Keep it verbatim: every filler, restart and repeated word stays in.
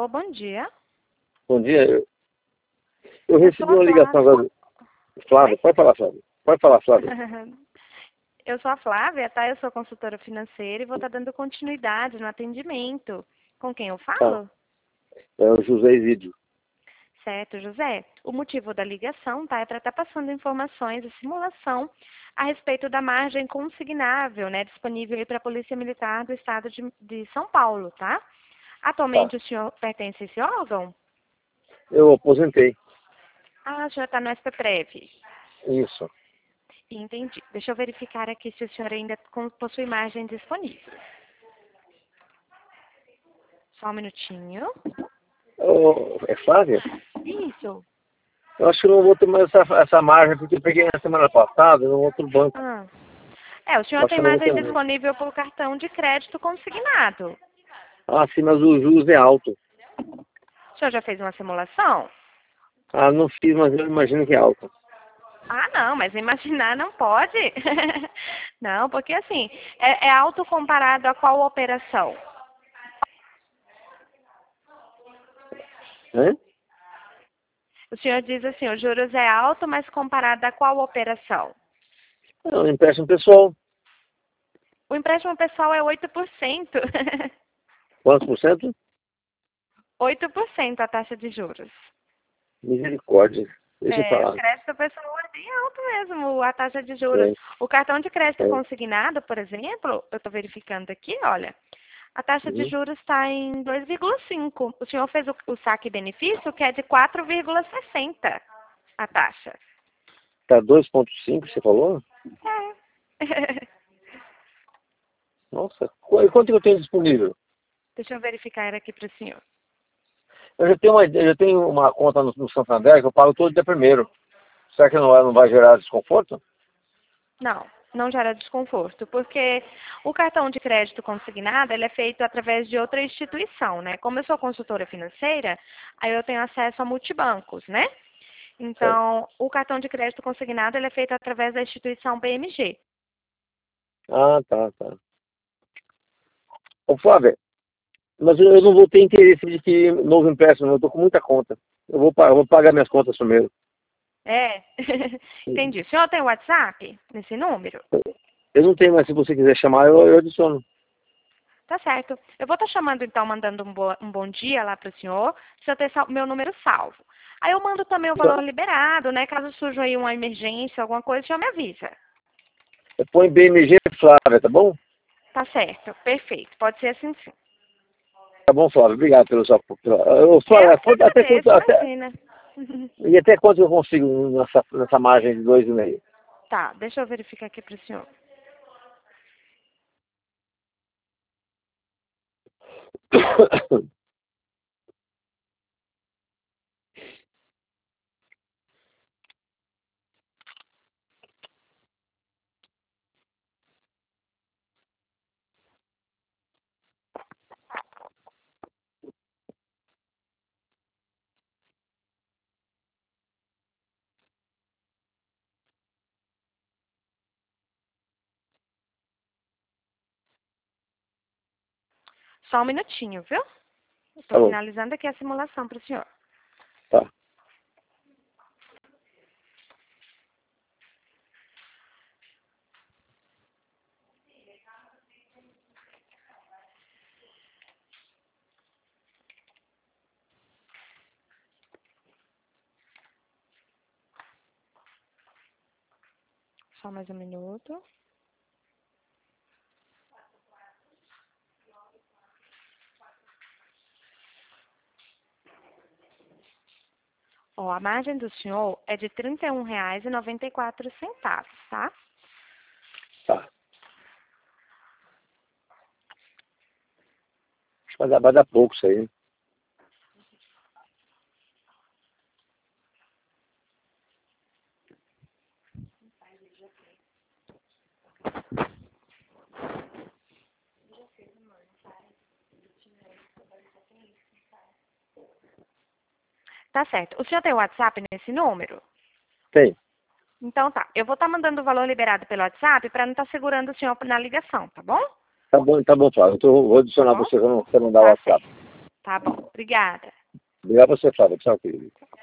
Alô, bom dia. Bom dia. Eu, eu Eu recebi sou a uma ligação Flávia. agora. Flávia, pode falar, Flávia. Pode falar, Flávia. Eu sou a Flávia, tá? Eu sou consultora financeira e vou estar dando continuidade no atendimento. Com quem eu Tá. falo? É o José Isídio. Certo, José. O motivo da ligação, tá? É para estar passando informações e simulação a respeito da margem consignável, né? Disponível aí para a Polícia Militar do Estado de, de São Paulo, tá? Tá. Atualmente o senhor pertence a esse órgão? Eu aposentei. Ah, o senhor está no S P Prev. Isso. Entendi. Deixa eu verificar aqui se o senhor ainda com- possui margem disponível. Só um minutinho. Ô, é Flávia? Isso. Eu acho que eu não vou ter mais essa, essa margem, porque eu peguei na semana passada no outro banco. Ah. É, o senhor Eu acho que tem eu não vou margem ter mais. disponível por cartão de crédito consignado. Ah, sim, mas o juros é alto. O senhor já fez uma simulação? Ah, não fiz, mas eu imagino que é alto. Ah, não, mas imaginar não pode. Não, porque assim, é, é alto comparado a qual operação? Né? O senhor diz assim, os juros é alto, mas comparado a qual operação? É um empréstimo pessoal. O empréstimo pessoal é oito por cento. Quantos por cento? oito por cento a taxa de juros. Misericórdia. Deixa eu É, o falar. crédito pessoal é bem alto mesmo, a taxa de juros. É, O cartão de crédito é. consignado, por exemplo, eu estou verificando aqui, olha, a taxa de Uhum. juros está em dois vírgula cinco. O senhor fez o, o saque benefício, que é de quatro vírgula sessenta a taxa. Tá dois ponto cinco, você falou? É. Nossa, qu- e quanto que eu tenho disponível? Deixa eu verificar aqui para o senhor. Eu já tenho uma, eu já tenho uma conta no, no Santander que eu pago todo dia primeiro. Será que não, vai- não vai gerar desconforto? Não, não gera desconforto, porque o cartão de crédito consignado, ele é feito através de outra instituição, né? Como eu sou consultora financeira, aí eu tenho acesso a multibancos, né? Certo. Então, o cartão de crédito consignado, ele é feito através da instituição B M G. Ah, tá, tá. Ô, Flávia, mas eu, eu não vou ter interesse de que novo empréstimo, eu tô com muita conta. Eu vou, pa- eu vou pagar minhas contas primeiro. É, entendi. O senhor tem WhatsApp nesse número? Eu não tenho, mas se você quiser chamar, eu, eu adiciono. Tá certo. Eu vou estar chamando, então, mandando um, boa- um bom dia lá para o senhor, para o senhor ter sal- meu número salvo. Aí eu mando também o valor liberado, né? Caso surja aí uma emergência, alguma coisa, o senhor me avisa. Põe B M G Flávia, tá bom? Tá certo, perfeito. Pode ser assim sim. Tá bom, Flávia. Obrigado pelo seu apoio. Ô, Eu Flávia, que quanto- até quanto, agradeço, até, imagina. e até quanto eu consigo nessa, nessa margem de dois e meio? Tá, deixa eu verificar aqui para o senhor. Só um minutinho, viu? Tá Estou bom, finalizando aqui a simulação para o senhor. tá. Só mais um minuto. Ó, a margem do senhor é de trinta e um reais e noventa e quatro centavos, tá? Tá. Acho que vai dar, vai dar pouco isso aí. Tá certo. O senhor tem WhatsApp nesse número? Tem. Então tá. Eu vou estar mandando o valor liberado pelo WhatsApp para não estar segurando o senhor na ligação, tá bom? Tá bom, tá bom, Flávio. Então eu vou Tá adicionar bom? você quando você mandar o Tá WhatsApp. certo. Tá bom, obrigada. Obrigado a você, Flávia. Tchau, querido.